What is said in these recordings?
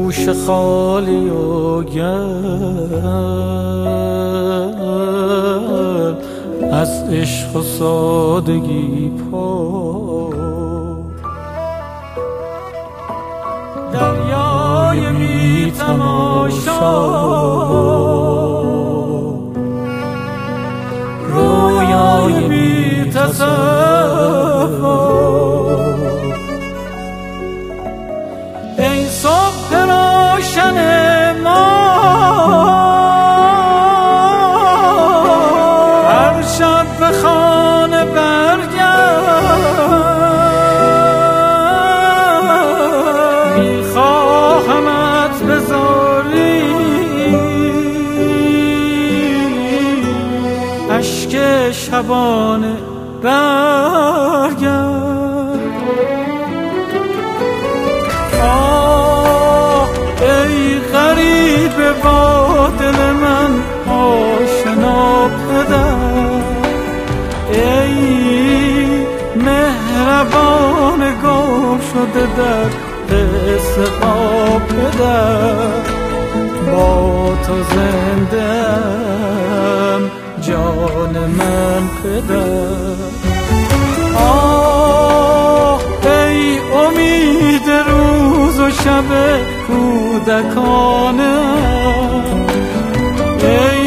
گوش خالی و گرم از عشق و سادگی پر، دریای بی تماشا، رویای بی تصور، ای صبح روشن ما هر شب به خانه برگرد، میخواهمت به زاری اشک شبانه برگرد. ای غریب با دل من آشنا پدر، ای مهربان گم شده در قصه ها پدر، با تو زنده ام جان من پدر. ای امید روز و شب کودکانم، ای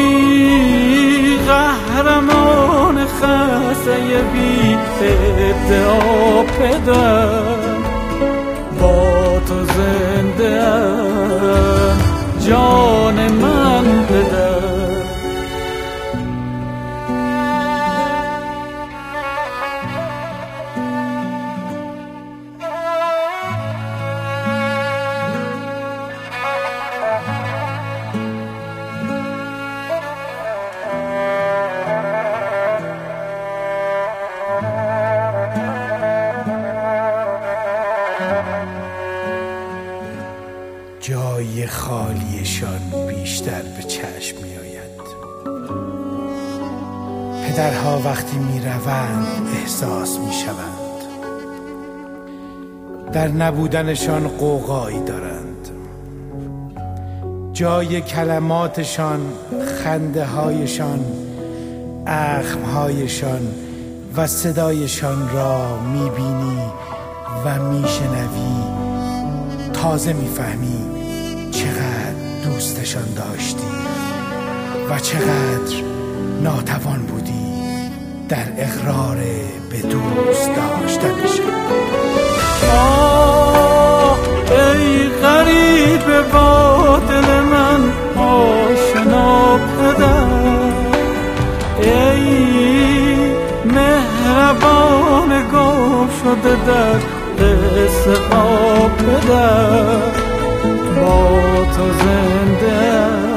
قهرمان خسته بی ادعا پدر، با تو زنده ام جان من پدر. جای خالیشان بیشتر به چشم می آید. پدرها وقتی می روند احساس می شوند، در نبودنشان غوغایی دارند. جای کلماتشان، خنده هایشان، اخمهایشان و صدایشان را می بینی و می شنوی، تازه می فهمی چقدر دوستشان داشتی و چقدر ناتوان بودی در اقرار به دوست داشتنشان. ای غریب با دل من آشنا پدر، ای مهربان گم شده در قصه ها پدر، با تو زنده